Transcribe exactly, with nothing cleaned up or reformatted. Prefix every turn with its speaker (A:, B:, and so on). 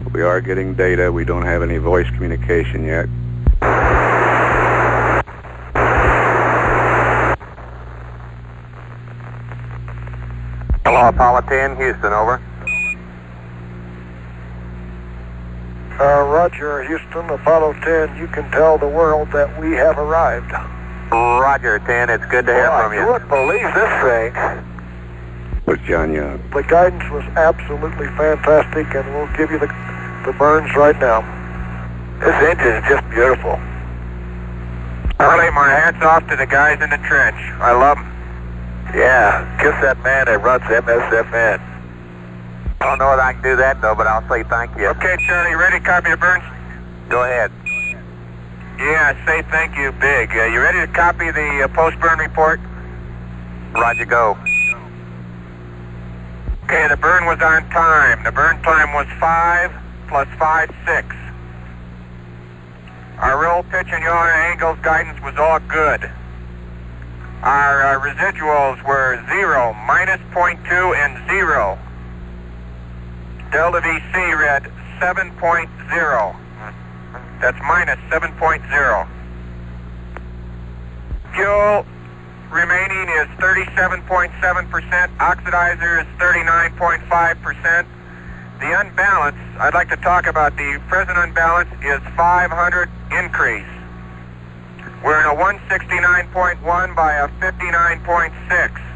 A: We are getting data. We don't have any voice communication yet.
B: Hello, Apollo ten, Houston, over.
C: Uh, Roger, Houston, Apollo ten, you can tell the world that we have arrived.
B: Roger, ten, it's good to hear
C: well,
B: from you.
C: I wouldn't believe this thing.
A: With John Young.
C: The guidance was absolutely fantastic, and we'll give you the, the burns right now. This engine is just beautiful.
B: Early, my hat's off to the guys in the trench. I love them.
C: Yeah, kiss that man that runs M S F N.
B: I don't know if I can do that, though, but I'll say thank you.
D: Okay, Charlie, ready? Copy your burns?
B: Go ahead.
D: Yeah, say thank you big. Uh, you ready to copy the uh, post-burn report?
B: Roger, go.
D: Okay, the burn was on time. The burn time was five plus five, six. Our roll, pitch, and yaw angles guidance was all good. Our uh, residuals were zero, minus point two, and zero. Delta V C read seven point zero. That's minus seven point zero. Fuel remaining is thirty-seven point seven percent. Oxidizer is thirty-nine point five percent. The unbalance, I'd like to talk about the present unbalance, is five hundred increase. We're in a one sixty-nine point one by a fifty-nine point six.